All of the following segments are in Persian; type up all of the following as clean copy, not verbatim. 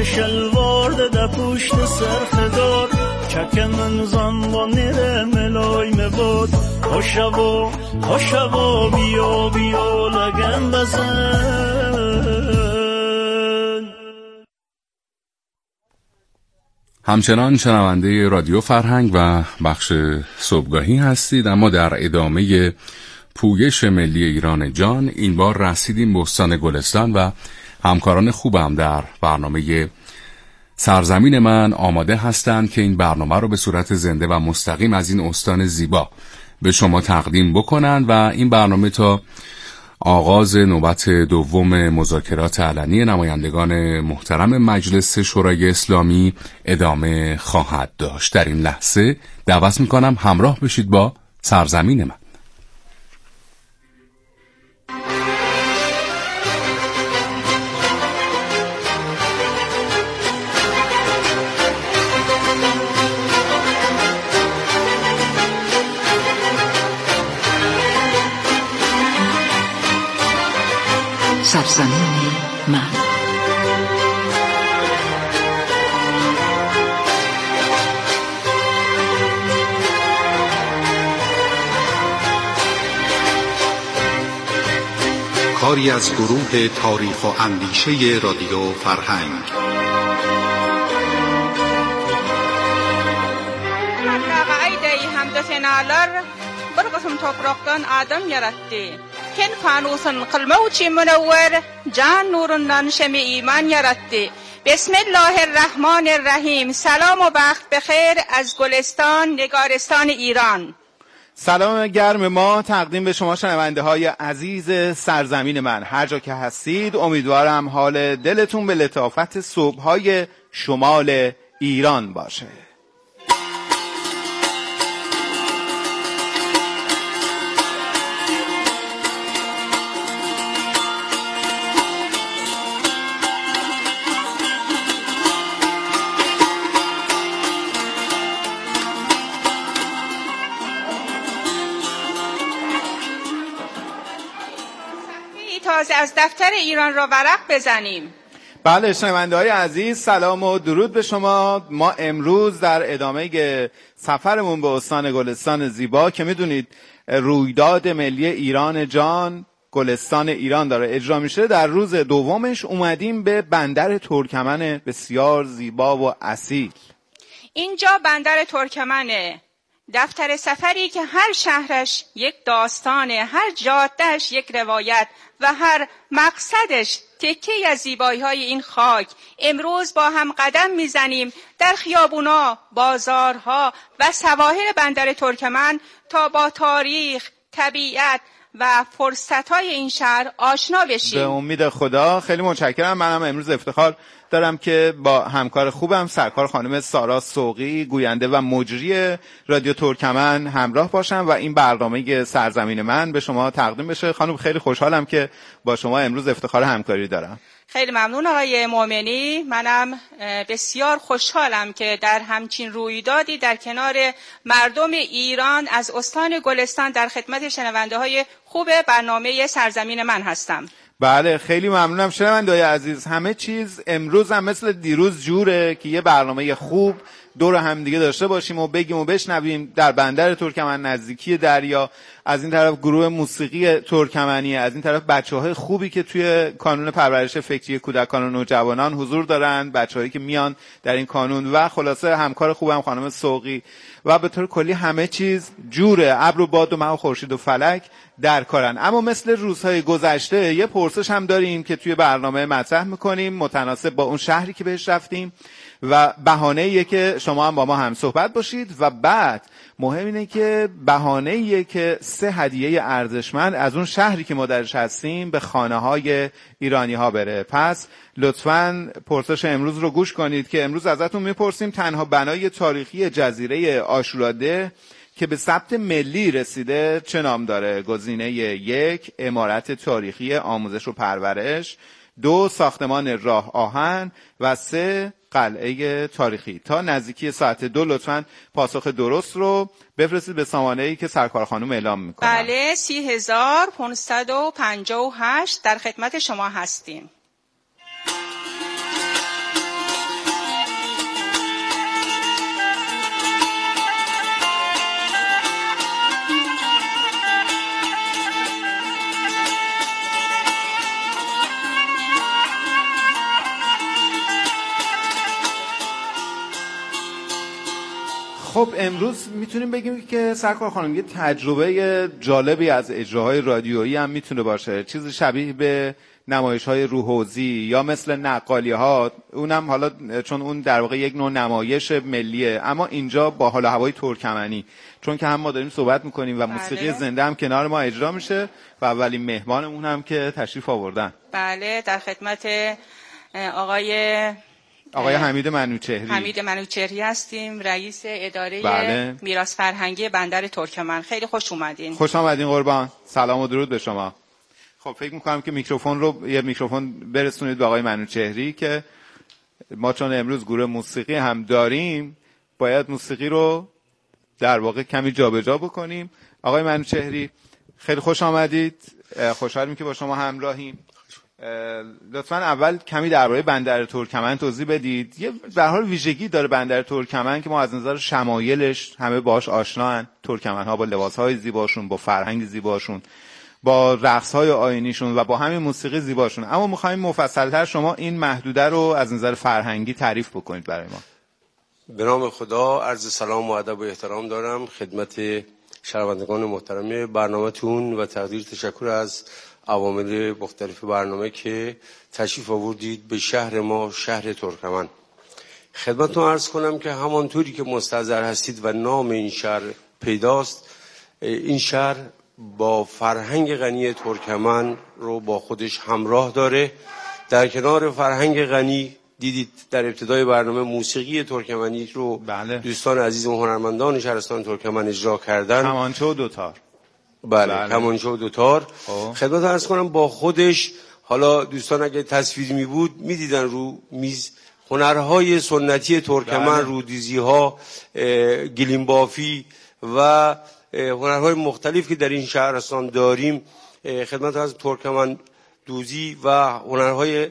شلوار ده پشت سرخدار چک من زنبان نره ملای مباد هاشوا بیا بیا لگن بزن. همچنان شنونده رادیو فرهنگ و بخش صبحگاهی هستید، اما در ادامه پویش ملی ایران جان این بار رسیدیم به استان گلستان و همکاران خوبم در برنامه سرزمین من آماده هستند که این برنامه رو به صورت زنده و مستقیم از این استان زیبا به شما تقدیم بکنند و این برنامه تا آغاز نوبت دوم مذاکرات علنی نمایندگان محترم مجلس شورای اسلامی ادامه خواهد داشت. در این لحظه دعوت میکنم همراه بشید با سرزمین من. سرزمین من. کاری از گروه تاریخ و اندیشه رادیو فرهنگ. bir qism toprakdan adam yarattı. Ken fanusun qilmovchi munawwar can nurundan shami iman yarattı. Bismillahirrahmanirrahim. Salam و بخت بخیر از گلستان نگارستان ایران. سلام گرم ما تقدیم به شما شنونده های عزیز سرزمین من، هر جا که هستید. امیدوارم حال دلتون به لطافت صبح‌های شمال ایران باشه. از دفتر ایران را ورق بزنیم. بله شنونده های عزیز، سلام و درود به شما. ما امروز در ادامه سفرمون به استان گلستان زیبا که میدونید رویداد ملی ایران جان گلستان ایران داره اجرا میشه، در روز دومش اومدیم به بندر ترکمن بسیار زیبا و اصیل. اینجا بندر ترکمنه، دفتر سفری که هر شهرش یک داستانه، هر جادهش یک روایت و هر مقصدش تکه‌ای از زیبایی‌های این خاک. امروز با هم قدم میزنیم در خیابونا، بازارها و سواحل بندر ترکمن تا با تاریخ، طبیعت و فرصت‌های این شهر آشنا بشیم. به امید خدا. خیلی متشکرم. منم امروز افتخار دارم که با همکار خوبم سرکار خانم سارا سوقی، گوینده و مجری رادیو ترکمن همراه باشم و این برنامه سرزمین من به شما تقدیم بشه. خانم خیلی خوشحالم که با شما امروز افتخار همکاری دارم. خیلی ممنون آقای مؤمنی. منم بسیار خوشحالم که در همچین رویدادی در کنار مردم ایران از استان گلستان در خدمت شنونده های خوب برنامه سرزمین من هستم. بله خیلی ممنونم شنونده‌های عزیز. همه چیز امروز هم مثل دیروز جوره که یه برنامه خوب دور هم دیگه داشته باشیم و بگیم و بشنویم. در بندر ترکمن نزدیکی دریا، از این طرف گروه موسیقی ترکمنی، از این طرف بچه‌های خوبی که توی کانون پرورش فکری کودکان و نوجوانان حضور دارن، بچه‌هایی که میان در این کانون و خلاصه همکار خوبم خانم سوقی و به طور کلی همه چیز جوره. ابر و باد و مه و خورشید و فلک در کارن. اما مثل روزهای گذشته یه پرسش هم داریم که توی برنامه مطرح می‌کنیم متناسب با اون شهری که بهش رفتیم و بهانه‌ایه که شما هم با ما هم صحبت باشید و بعد مهم اینه که بهانه‌ایه که 3 هدیه ارزشمند از اون شهری که ما درش هستیم به خانه‌های ایرانی‌ها بره. پس لطفاً پرسش امروز رو گوش کنید که امروز ازتون میپرسیم تنها بنای تاریخی جزیره عاشوراده که به ثبت ملی رسیده چه نام داره؟ گزینه 1 عمارت تاریخی آموزش و پرورش، 2 ساختمان راه آهن و 3 قلعه تاریخی. تا نزدیکی ساعت 2 لطفاً پاسخ درست رو بفرستید به سامانه‌ای که سرکار خانم اعلام میکنن. بله 30558 در خدمت شما هستیم. خب امروز میتونیم بگیم که سرکار خانم یه تجربه جالبی از اجراهای رادیویی هم میتونه باشه، چیزی شبیه به نمایش‌های روحوزی یا مثل نقالی‌ها، اونم حالا چون اون در واقع یک نوع نمایش ملیه، اما اینجا با حال و هوای ترکمنی، چون که هم ما داریم صحبت میکنیم و موسیقی زنده هم کنار ما اجرا میشه و اولین مهمانمون هم که تشریف آوردن. بله، در خدمت آقای حمید منوچهری هستیم، رئیس اداره میراث فرهنگی بندر ترکمن. خیلی خوش اومدین. خوش آمدین قربان. سلام و درود به شما. خب فکر میکنم که یه میکروفون برسونید به آقای منوچهری که ما چون امروز گروه موسیقی هم داریم باید موسیقی رو در واقع کمی جابجا بکنیم. آقای منوچهری خیلی خوش آمدید، خوشحالیم که با شما همراهیم. لطفاً اول کمی درباره بندر ترکمن توضیح بدید. یه به هر حال ویژگی داره بندر ترکمن که ما از نظر شمایلش همه باهاش آشنان، ترکمن‌ها با لباس‌های زیباشون، با فرهنگ زیباشون، با رقص‌های آیینیشون و با همین موسیقی زیباشون، اما می‌خوایم مفصل‌تر شما این محدوده رو از نظر فرهنگی تعریف بکنید برای ما. به نام خدا عرض سلام و ادب و احترام دارم خدمت شنوندگان محترم برنامه‌تون و تقدیر تشکر از عوامل مختلف برنامه که تشریف آوردید به شهر ما، شهر ترکمن. خدمتتون عرض کنم که همانطوری که مستحضر هستید و نام این شهر پیداست، این شهر با فرهنگ غنی ترکمن رو با خودش همراه داره. در کنار فرهنگ غنی دیدید در ابتدای برنامه موسیقی ترکمنی رو دوستان عزیز و هنرمندان شهرستان ترکمن اجرا کردن. کمانچه و دوتار. بله. کمانچه و دوتار. خدمت عرض کنم با خودش، حالا دوستان اگه تصویر می بود می دیدن رو میز هنرهای سنتی ترکمن، رودیزی ها، گلیم بافی و هنرهای مختلف که در این شهرستان داریم. خدمت از ترکمن دوزی و هنرهای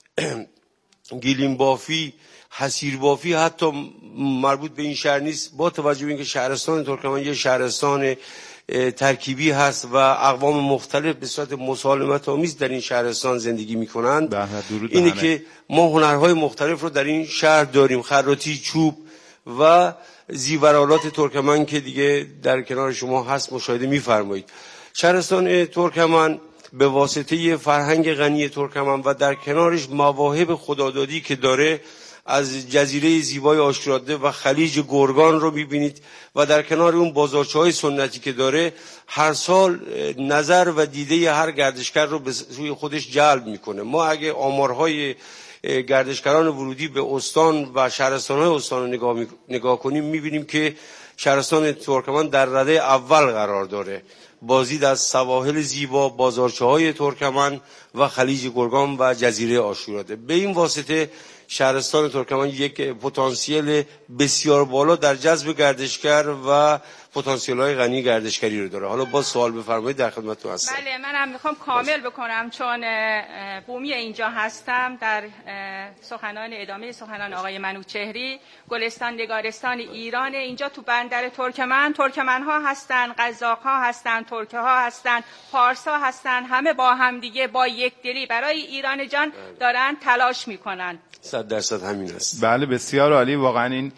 گلیم بافی، حسیر بافی حتی مربوط به این شهر نیست، با توجه به اینکه شهرستان ترکمن یه شهرستان ترکیبی هست و اقوام مختلف به صورت مسالمت آمیز در این شهرستان زندگی میکنند. اینه که ما هنرهای مختلف رو در این شهر داریم، خراطی، چوب و زیورالات ترکمن که دیگه در کنار شما هست مشاهده میفرمایید. شهرستان ترکمن به واسطه فرهنگ غنی ترکمن و در کنارش مواهب خدادادی که داره، از جزیره زیبای آشکراده و خلیج گرگان رو میبینید و در کنار اون بازارچه‌های سنتی که داره، هر سال نظر و دیده هر گردشگر رو به سوی خودش جلب میکنه. ما اگه آمارهای گردشگران ورودی به استان و شهرستان‌های استان رو نگاه کنیم، میبینیم که شهرستان ترکمن در رده اول قرار داره، بازدید از سواحل زیبا، بازارچه‌های ترکمن و خلیج گرگان و جزیره آشکراده. به این واسطه شهرستان ترکمن یک پتانسیل بسیار بالا در جذب گردشگر و پتانسیل‌های غنی گردشگری رو داره. حالا با سوال بفرمایید، در خدمتتون هستم. بله، منم میخوام کامل بکنم چون بومی اینجا هستم. در ادامه سخنان آقای منوچهری، گلستان نگارستان ایران اینجا تو بندر ترکمن‌ها هستن، قزاق‌ها هستن، ترک‌ها هستن، پارس‌ها هستن، همه با هم دیگه با یکدلی برای ایران جان دارن تلاش میکنن. 100% همین است. بله، بسیار عالی. واقعا این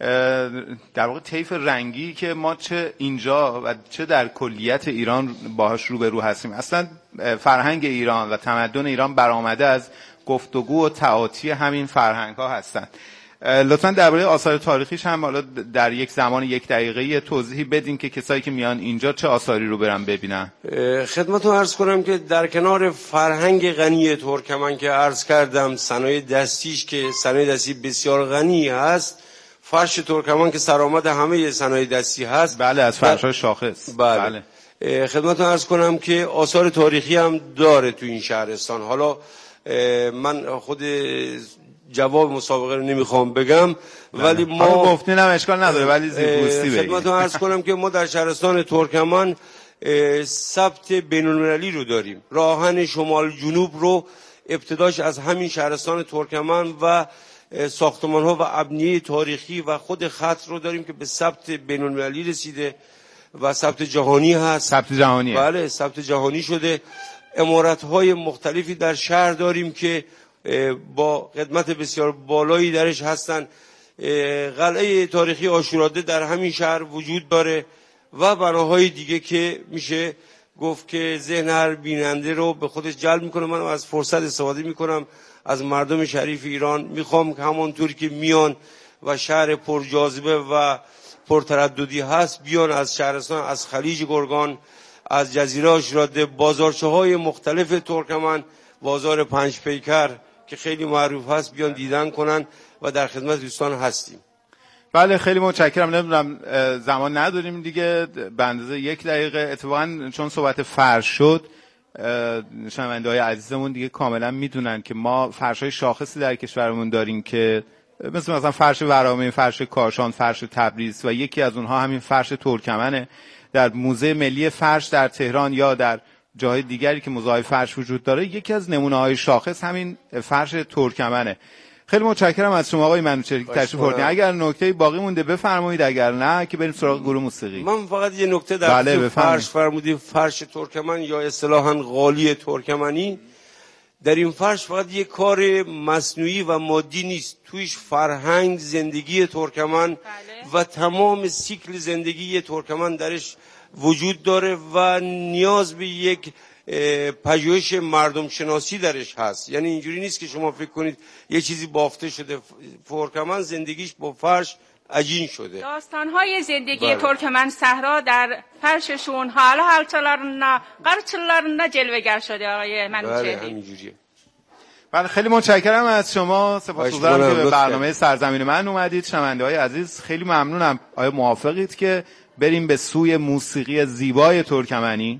در واقع طیف رنگی که ما چه اینجا و چه در کلیت ایران باهاش روبرو هستیم، اصلا فرهنگ ایران و تمدن ایران برآمده از گفتگو و تعاطی همین فرهنگ ها هستن. لطفاً درباره آثار تاریخیش هم حالا در یک زمان 1 دقیقه توضیحی بدین که کسایی که میان اینجا چه آثاری رو برن ببینن. خدمتتون عرض کنم که در کنار فرهنگ غنی ترکمن که عرض کردم، صنایع دستیش که صنایع دستی بسیار غنی هست، فرش ترکمن که سرآمد همه صنایع دستی هست. بله، از فرش‌های شاخص. بله. خدمتتون عرض کنم که آثار تاریخی هم داره تو این شهرستان. حالا من خود جواب مسابقه رو نمیخوام بگم، ولی ما گفتین هم اشکال نداره، ولی زیرپوستی بگید. خدمتتون عرض کنم که ما در شهرستان ترکمن ثبت بین‌المللی رو داریم. راهن شمال جنوب رو ابتداش از همین شهرستان ترکمن و ساختمان‌ها و ابنیه تاریخی و خود خط رو داریم که به ثبت بین‌المللی رسیده و ثبت جهانی هست. ثبت جهانیه. بله، ثبت جهانی شده. عمارت‌های مختلفی در شهر داریم که با قدمت بسیار بالایی درش هستن. قلعه تاریخی عاشوراده در همین شهر وجود داره و بناهای دیگه که میشه گفت که ذهن هر بیننده رو به خودش جلب میکنه. من از فرصت استفاده میکنم از مردم شریف ایران میخوام که همونطور که میان و شهر پرجاذبه و پرترددی هست بیان از شهرستان، از خلیج گرگان، از جزیره عاشوراده، بازارچه های مختلف ترکمن، بازار پنج پیکر که خیلی معروف هست بیان دیدن کنن و در خدمت دوستان هستیم. بله خیلی متشکرم. نمیدونم زمان نداریم دیگه، به اندازه 1 دقیقه. اتفاقا چون صحبت فرش شد، شنونده‌های عزیزمون دیگه کاملا میدونن که ما فرش‌های شاخصی در کشورمون داریم که مثلا فرش ورامین، فرش کاشان، فرش تبریز و یکی از اونها همین فرش ترکمنه. در موزه ملی فرش در تهران یا در جاهای دیگری که موزه‌های فرش وجود داره، یکی از نمونه‌های شاخص همین فرش ترکمنه. خیلی متشکرم از شما آقای منوچهری که تشریف آوردین. اگر نکته‌ای باقی مونده بفرمایید، اگر نه که بریم سراغ گروه موسیقی. من فقط یه نکته در فرش فرمودید، فرش ترکمن یا اصطلاحاً قالی ترکمنی. در این فرش فقط یه کار مصنوعی و مادی نیست، تویش فرهنگ، زندگی ترکمن و تمام سیکل زندگی ترکمن درش وجود داره و نیاز به یک پژوهش مردم شناسی درش هست. یعنی اینجوری نیست که شما فکر کنید یه چیزی بافته شده. ترکمن زندگیش با فرش عجین شده. داستان‌های زندگی ترکمن صحرا در فرششون حالا حالچalarında قرچlarında جلوه‌گر شده آقای منوچهری. بله همینجوریه. بله خیلی متشکرم از شما. سپاسگزارم که به برنامه سرزمین من اومدید. شنونده‌های عزیز خیلی ممنونم. آیا موافقید که بریم به سوی موسیقی زیبای ترکمنی؟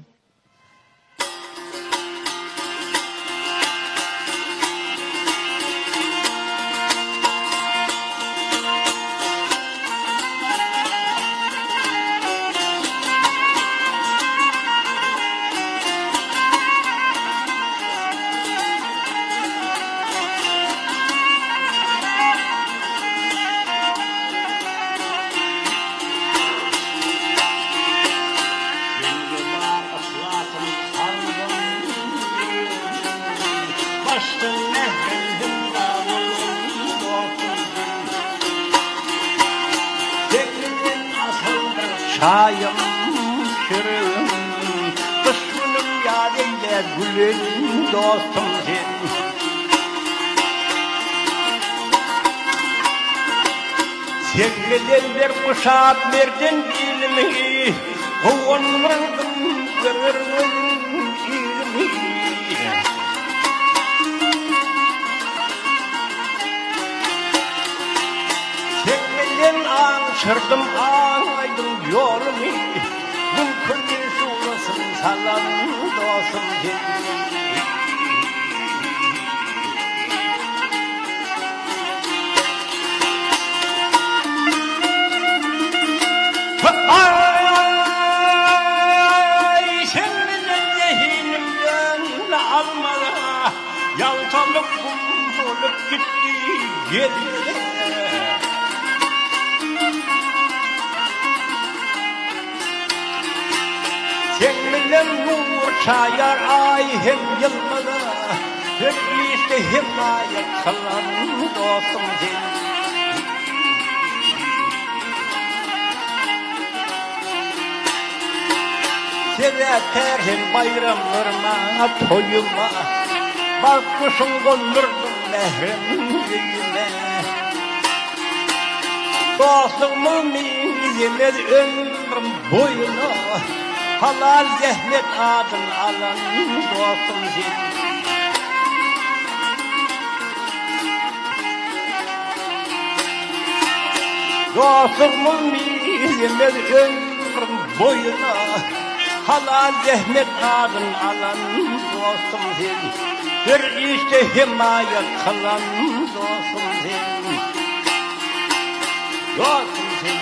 Çayım şırın, düşmanım yâriyle gülün dostum sen. Sevgiden bir kuşat verdin ilmi, kuvunmurdum görürüm ilmi. Sevgiden anşırdım ağaydım yolumu, mümkün bir şulasın salam dostum sen. Ay seninle zehinimden almala, yaltalık kum olup gitti yerlere. Seninle nur çayar ay hem yılmada, hep işte himayet kalan dostum sen. Seveterim bayramlarıma, toyuma, bakmışım kondurdum mehrim yüzüme. Dostumun yemez ömrüm boyuna, halal zahmet adın alan dostum sen. Dostumun yemez ömrüm boyuna, halal zahmet adın alan dostum sen. Bir işte himayet kılan dostum sen. Dostum sen.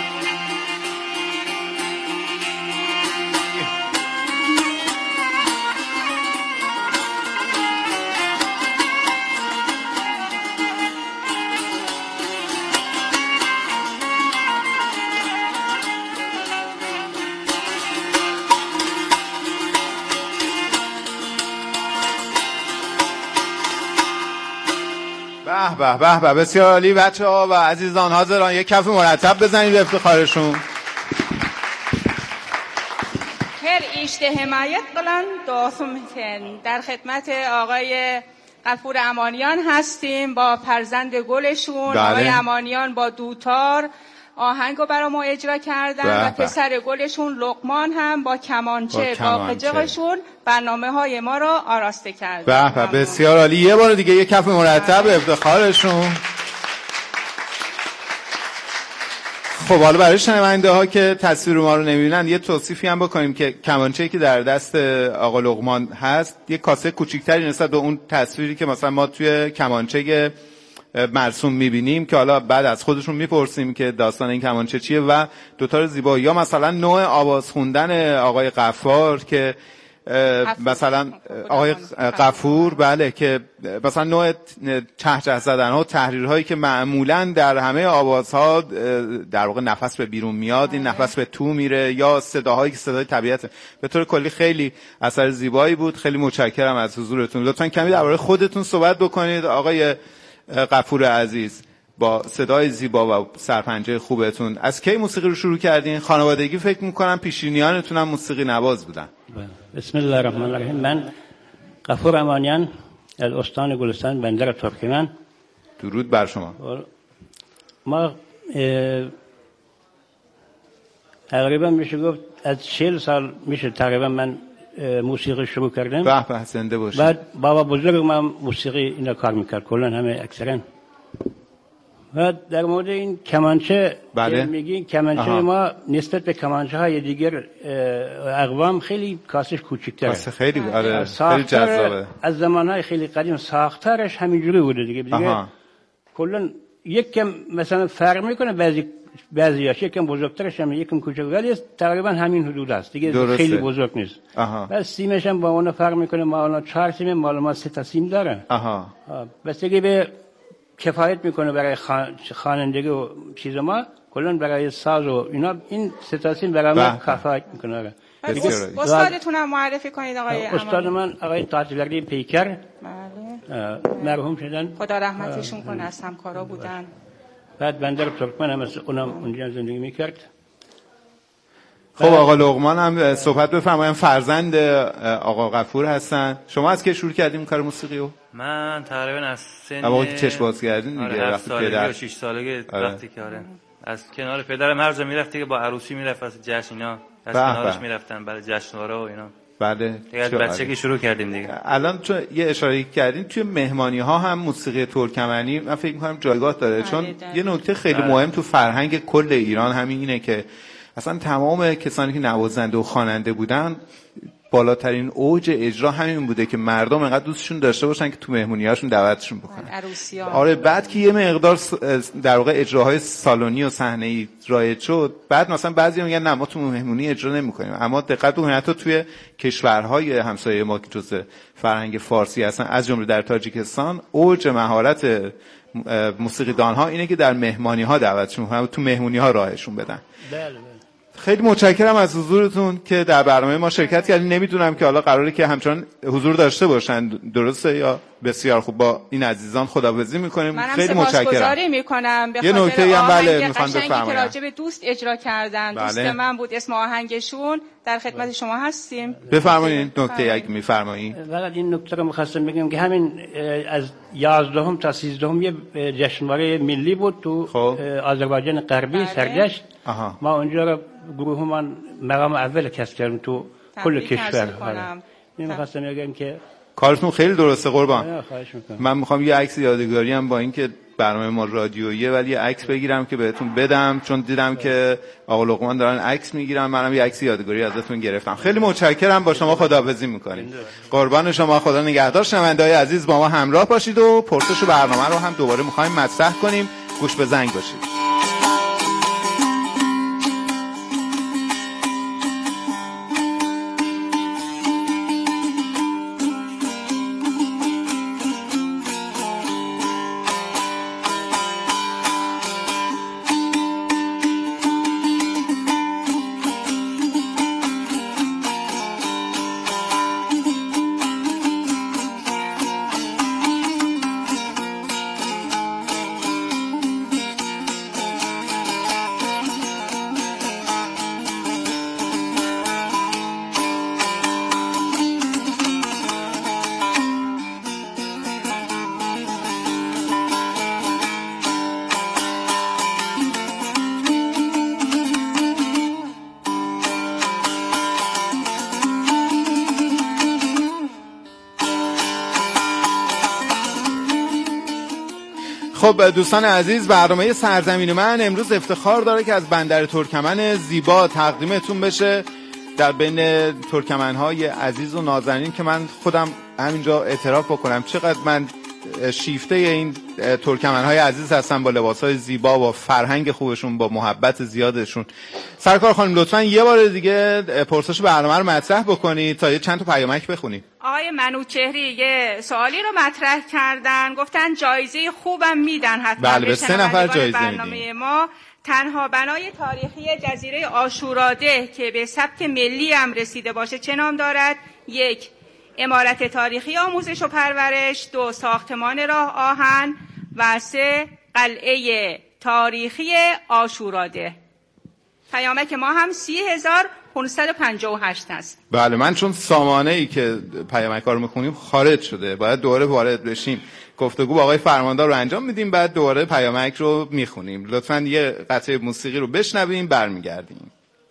به به به به، بسیار عالی بچه‌ها و عزیزان حاضران، یک کف مرتب بزنید به افتخارشون. هر ایشته حمایت بلند دوستم در خدمت آقای غفور امانیان هستیم با فرزند گلشون. بله. آقای امانیان با دوتار آهنگو برای ما اجرا کردن و پسر گلشون لقمان هم با کمانچه با قجقشون برنامه های ما رو آراسته کرد. به به، بسیار عالی. یه بار دیگه یک کف مرتب به افتخارشون. خب حالا برای شنونده ها که تصویر ما رو نمیبینن یه توصیفی هم بکنیم که کمانچه‌ای که در دست آقا لقمان هست یه کاسه کوچیک‌تری نسبت به اون تصویری که مثلا ما توی کمانچه مرسوم میبینیم که حالا بعد از خودشون میپرسیم که داستان این کمانچه چیه و دوتار زیبا، یا مثلا نوع آواز خوندن آقای غفار که مثلا آقای غفور، بله، که مثلا نوع چهچه زدن ها و تحریرهایی که معمولا در همه آوازها در واقع نفس به بیرون میاد، این نفس به تو میره، یا صداهایی که صدای طبیعته. به طور کلی خیلی اثر زیبایی بود. خیلی متشکرم از حضورتون. لطفاً کمی درباره خودتون صحبت بکنید آقای غفور عزیز، با صدای زیبا و سرپنجه خوبتون. از کی موسیقی رو شروع کردین؟ خانوادگی فکر می‌کنم پیشینیانتون هم موسیقی نواز بودن. بسم الله الرحمن الرحیم. من غفور امانیان از استان گلستان بندر ترکمن. درود بر شما. ما تقریبا میشه گفت از 40 سال میشه تقریبا من موسیقی شروع کردم. به به، زنده باشید. بعد بابا بزرگ من موسیقی اینا کار میکرد کلا همه اکثرا. و در مورد این کمانچه بله. میگین کمانچه ما نسبت به کمانچه های دیگر اقوام خیلی کاسش کوچیک‌تره. کاسه خیلی خیلی جذابه. از زمانهای خیلی قدیم ساختارش همینجوری بوده دیگه. کلا یک کم مثلا فرق میکنه، بعضیاش یکم بزرگترش هم یکم کوچک، ولی تقریبا همین حدود است دیگه. درسته. خیلی بزرگ نیست. بس سیمش هم با اون فرق میکنه. ما الان 4 سیم، مال ما 3 تا سیم داره. بس دیگه به کفایت میکنه برای خوانندگی و چیز. ما کلا برای ساز و اینا این 3 تا سیم برای ما کفایت میکنه. استادتون هم معرفی کنید آقای امانی. استاد من آقای تاجوردی پیکر. بله. مرحوم شدن، خدا رحمتشون کنه، از همکارا بودن. بعد بندر ترکمن هم اونم اونجا زندگی میکرد. خب آقا لقمان هم صحبت بفرمایید. فرزند آقا غفور هستن. شما از کی شروع کردین کار موسیقی رو؟ من تقریبا از سن وقتی که چشم باز کردین دیگه، وقتی پدر 6 سالگی وقتی که از کنار پدرم هر جا میرفت که با عروسی میرفت، از جشن اینا از کنارش میرفتن بعد جشنواره و اینا. بله دیگه از بچگی شروع کردیم دیگه. الان چون یه اشاره کردین توی مهمانی ها هم موسیقی ترکمنی من فکر می‌کنم جایگاه داره، چون یه نکته خیلی مهم تو فرهنگ کل ایران همین اینه که اصلا تمام کسانی که نوازنده و خواننده بودن بالاترین اوج اجرا همین بوده که مردم انقدر دوستشون داشته باشن که تو مهمونی‌هاشون دعوتشون بکنن. آره، بعد که یه مقدار در واقع اجراهای سالونی و صحنه‌ای رایج شد، بعد مثلا بعضیا میگن نه ما تو مهمونی اجرا نمی‌کنیم. اما دقت بکنید حتی توی کشورهای همسایه ما که جزء فرهنگ فارسی هستن، از جمله در تاجیکستان، اوج مهارت موسیقیدان‌ها اینه که در مهمانی‌ها دعوتشون کنن و تو مهمونی‌ها راهشون بدن. بله. خیلی متشکرم از حضورتون که در برنامه ما شرکت کردین. نمیدونم که حالا قراره که همچنان حضور داشته باشن، درسته یا؟ بسیار خوب، با این عزیزان خداحافظی میکنیم. خیلی متشکرم. سپاسگزاری میکنم به خاطر نکته هم بله میخوام بفرمایید که راجع به دوست اجرا کردن. بله. دوست من بود، اسم آهنگشون. در خدمت شما هستیم. بفرمایید نکته اگه میفرمایید. فقط این نکته رو می‌خواستم بگم که همین از 11 تا 13 یه جشنواره ملی بود تو آذربایجان غربی. سرگشت. ما اونجا رو گروه من مقام اول کسب کردیم تو کل کشور. می‌خواستم بگم که کارتون خیلی درسته قربان. من میخوام یه عکس یادگاری هم با این که برنامه ما رادیوییه ولی یه عکس بگیرم که بهتون بدم، چون دیدم که آقا لقمان دارن عکس میگیرن، منم یه عکس یادگاری ازتون گرفتم. خیلی متشکرم. با شما خداحافظی میکنیم. قربان شما، خدا نگهدار. شنونده‌های عزیز با ما همراه باشید و پرسش برنامه رو هم دوباره میخوایم مطرح کنیم. گوش به زنگ باشید. خب دوستان عزیز، برنامه سرزمین من امروز افتخار داره که از بندر ترکمن زیبا تقدیمتون بشه. در بین ترکمن‌های عزیز و نازنین که من خودم همینجا اعتراف بکنم چقدر من شیفته این ترکمن‌های عزیز هستن، با لباس‌های زیبا، با فرهنگ خوبشون، با محبت زیادشون. سرکار خانم لطفاً یه بار دیگه پرسش برنامه رو مطرح بکنید تا یه چند تا پیامک بخونیم. آقای منوچهری یه سوالی رو مطرح کردن، گفتن جایزه خوبم میدن حتما. بله، به 3 نفر جایزه میدیم. ما تنها بنای تاریخی جزیره عاشوراده که به ثبت ملی هم رسیده باشه چه نام دارد؟ 1. عمارت تاریخی آموزش و پرورش، 2. ساختمان راه آهن و 3. قلعه تاریخی عاشوراده. پیامک ما هم 30,558 است. بله، من چون سامانه‌ای که پیامک‌ها رو می‌خونیم خارج شده، باید دوباره وارد بشیم. گفتگو با آقای فرماندار رو انجام میدیم، بعد دوباره پیامک رو می‌خونیم. لطفاً یه قطعه موسیقی رو بشنویم، برمیگردیم.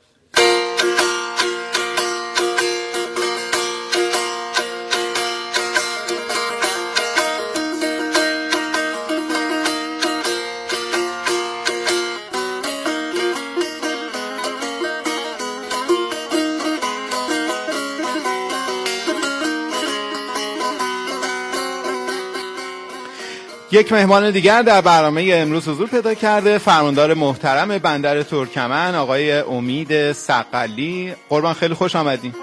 یک مهمان دیگر در برنامه امروز حضور پیدا کرده، فرماندار محترم بندر ترکمن آقای امید سقلی. قربان خیلی خوش آمدین.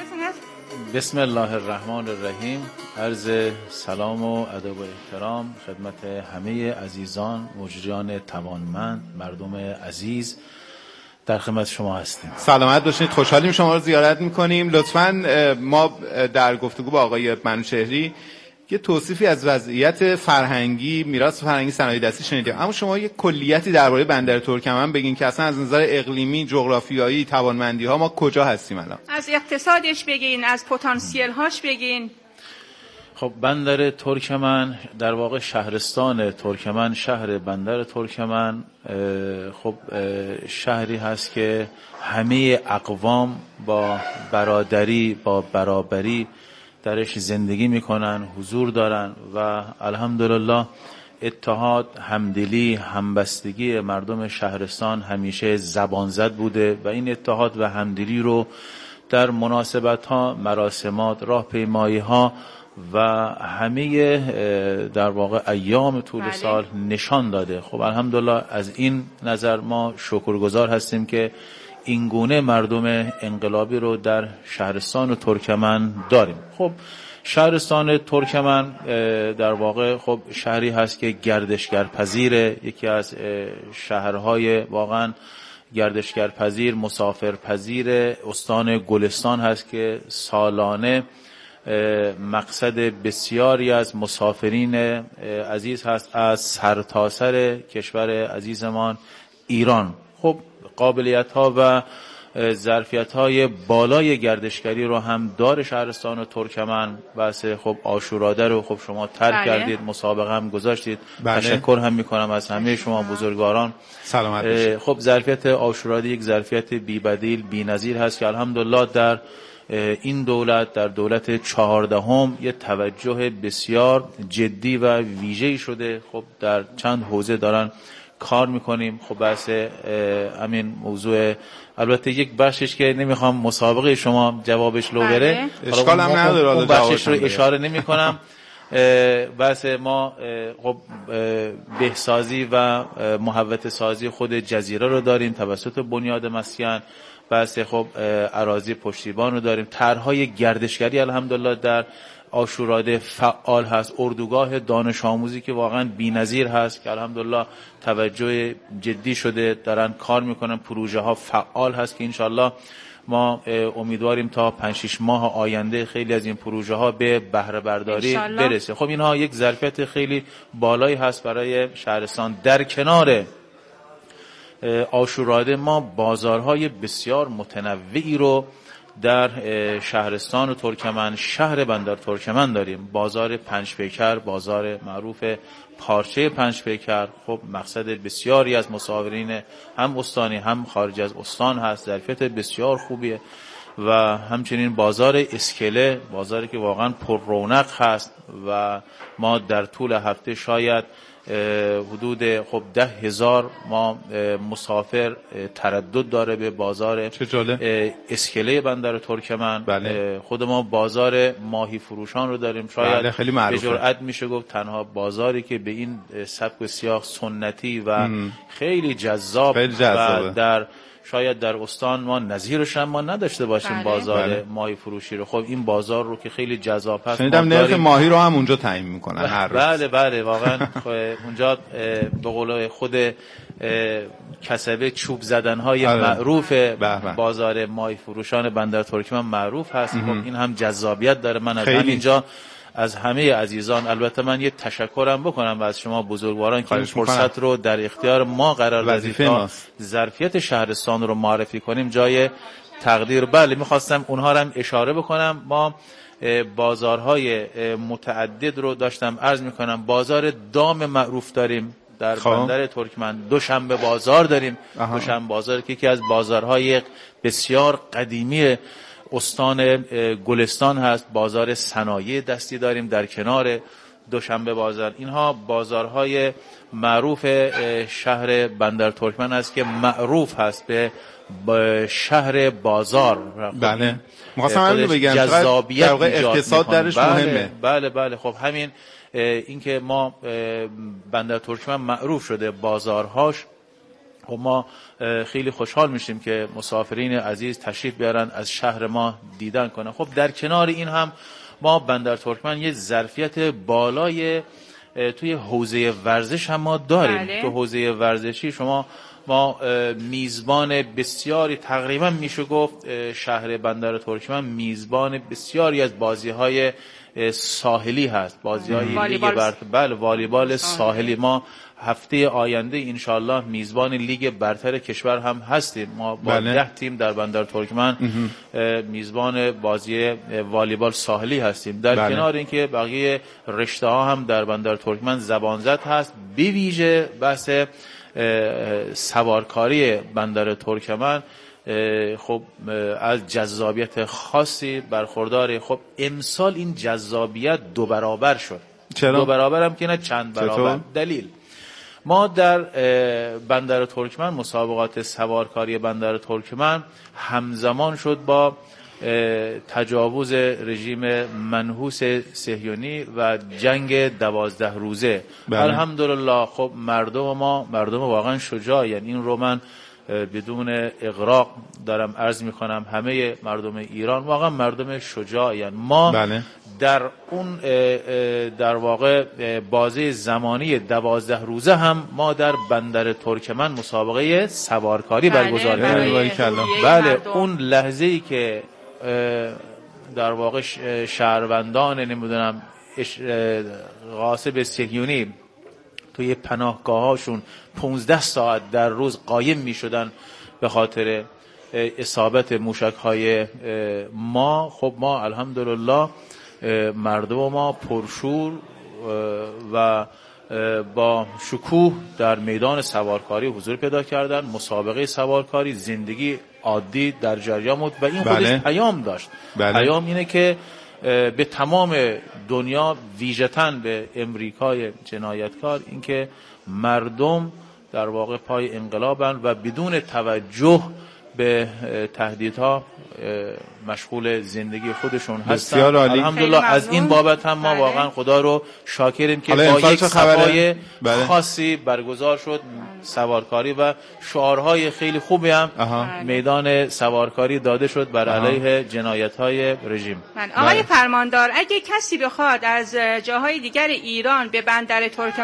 بسم الله الرحمن الرحیم. عرض سلام و ادب و احترام خدمت همه عزیزان، مجریان توانمند، مردم عزیز در خدمت شما هستیم. سلامت باشید، خوشحالیم شما رو زیارت میکنیم. لطفاً ما در گفتگو با آقای منوچهری یه توصیفی از وضعیت فرهنگی، میراث فرهنگی صنایع دستی شنیدیم، اما شما یه کلیتی درباره بندر ترکمن بگین که اصلا از نظر اقلیمی، جغرافیایی، توانمندی‌ها ما کجا هستیم الان؟ از اقتصادش بگین، از پتانسیل هاش بگین. خب بندر ترکمن در واقع شهرستان ترکمن، شهر بندر ترکمن خب شهری هست که همه اقوام با برادری، با برابری درش زندگی میکنن، حضور دارن و الحمدلله اتحاد، همدلی، همبستگی مردم شهرستان همیشه زبان زد بوده و این اتحاد و همدلی رو در مناسبت ها، مراسمات، راهپیمایی ها و همه در واقع ایام طول سال نشان داده. خب الحمدلله از این نظر ما شکرگزار هستیم که این گونه مردم انقلابی رو در شهرستان ترکمن داریم. خب شهرستان ترکمن در واقع خب شهری هست که گردشگرپذیره، یکی از شهرهای واقعا گردشگرپذیر، مسافرپذیر استان گلستان هست که سالانه مقصد بسیاری از مسافرین عزیز هست از سرتاسر کشور عزیزمان ایران. خب قابلیت ها و ظرفیت های بالای گردشگری رو هم داره شهرستان ترکمن. بحث خب عاشوراده رو خب شما طرح کردید، مسابقه هم گذاشتید. تشکر هم میکنم از همه شما بزرگواران. سلامت باشید. خب ظرفیت عاشوراده یک ظرفیت بی بدیل، بی نظیر هست که الحمدلله در این دولت، در دولت 14 یه توجه بسیار جدی و ویژه‌ای شده. خب در چند حوزه دارن کار میکنیم. خب بحث همین موضوع، البته یک بخشش که نمیخوام مسابقه شما جوابش لو بره، اشکال هم نداره، اون بخشش رو اشاره نمیکنم. بحث ما خب بهسازی و محوطه سازی خود جزیره رو داریم توسط بنیاد مسکن. بحث خب اراضی پشتیبان رو داریم. طرح‌های گردشگری الحمدلله در عاشوراده فعال هست. اردوگاه دانش آموزی که واقعا بی‌نظیر هست که الحمدلله توجه جدی شده، دارن کار میکنن. پروژه ها فعال هست که انشالله ما امیدواریم تا 5-6 ماه آینده خیلی از این پروژه ها به بهره برداری برسه. خب اینها یک ظرفیت خیلی بالایی هست برای شهرستان. در کنار عاشوراده ما بازارهای بسیار متنوعی رو در شهرستان ترکمن، شهر بندر ترکمن داریم. بازار پنجپیکر، بازار معروف پارچه پنجپیکر، خب مقصد بسیاری از مسافرین هم استانی هم خارج از استان هست. ظرفیت بسیار خوبیه. و همچنین بازار اسکله، بازاری که واقعا پر رونق هست و ما در طول هفته شاید حدود خب 10,000 ما مسافر تردد داره به بازار اسکله بندر ترکمن. بله. خود ما بازار ماهی فروشان رو داریم، شاید به جرئت میشه گفت تنها بازاری که به این سبک و سیاق سنتی و خیلی جذاب و در شاید در استان ما نظیرش هم ما نداشته باشیم. بله. بازار ماهی فروشی رو، خب این بازار رو که خیلی جذاب هست، شنیدم نرخ ماهی رو هم اونجا تعیین میکنن هر روز. بله بله واقعا اونجا به قول خود کسبه چوب زدن‌های معروف بازار ماهی فروشان بندر ترکمن معروف هست. خب این هم جذابیت داره. من از همینجا از همه عزیزان البته من یه تشکرم بکنم و از شما بزرگواران که این فرصت رو در اختیار ما قرار دادید تا ظرفیت شهرستان رو معرفی کنیم، جای تقدیر. بله میخواستم اونها رو هم اشاره بکنم. ما بازارهای متعدد رو داشتم عرض میکنم. بازار دام معروف داریم در بندر ترکمن، دوشنبه بازار داریم. دوشنبه بازار که یکی از بازارهای بسیار قدیمی استان گلستان هست. بازار صنایع دستی داریم در کنار دوشنبه بازار. اینها بازارهای معروف شهر بندر ترکمن است که معروف هست به شهر بازار. بله می‌خواستم همین رو بگم، جذابیت در واقع اقتصاد درش مهمه. بله بله خب همین اینکه ما بندر ترکمن معروف شده بازارهاش و ما خیلی خوشحال میشیم که مسافرین عزیز تشریف بیارن از شهر ما دیدن کنن. خب در کنار این هم ما بندر ترکمن یه ظرفیت بالای توی حوزه ورزش هم ما داریم. بله. تو حوزه ورزشی ما میزبان بسیاری، تقریبا میشه گفت شهر بندر ترکمن میزبان بسیاری از بازی‌های ساحلی هست. بازی‌های لیگ برتر، والیبال ساحلی. ما هفته آینده انشالله میزبان لیگ برتر کشور هم هستیم. ما با 10 تیم در بندر ترکمن میزبان بازی والیبال ساحلی هستیم. در کنار اینکه بقیه رشته ها هم در بندر ترکمن زبان زد هست. به ویژه بحث سوارکاری بندر ترکمن خب از جذابیت خاصی برخورداره. خب امسال این جذابیت 2 برابر شد. چرا؟ 2 برابر هم که نه چند برابر. دلیل ما در بندر ترکمن مسابقات سوارکاری بندر ترکمن همزمان شد با تجاوز رژیم منحوس صهیونی و جنگ 12 روزه. الحمدلله خب مردم واقعا شجاعی. این رو من بدون اغراق دارم عرض میکنم، همه مردم ایران واقعا مردم شجاعی. ما در اون در واقع بازه زمانی 12 روزه هم ما در بندر ترکمن مسابقه سوارکاری برگزار کردیم. بله اون لحظه‌ای که در واقع شهروندان نمیدونم غاصب صهیونی توی پناهگاهاشون 15 ساعت در روز قایم میشدن به خاطر اصابت موشک‌های ما، خب ما الحمدلله مردم ما پرشور و با شکوه در میدان سوارکاری حضور پیدا کردن. مسابقه سوارکاری زندگی عادی در جریان بود و این خودش پیام داشت. پیام اینه که به تمام دنیا ویژه‌تاً به امریکای جنایتکار اینکه مردم در واقع پای انقلابن و بدون توجه به تهدیدها مشغول زندگی خودشون هستن. الحمدلله از این بابت هم ما واقعا خدا رو شاکریم که با یک صفای خاصی برگزار شد سوارکاری و شعارهای خیلی خوبی هم میدان سوارکاری داده شد بر علیه جنایت‌های رژیم. آقای فرماندار، اگه کسی بخواد از جاهای دیگر ایران به بندر ترکمن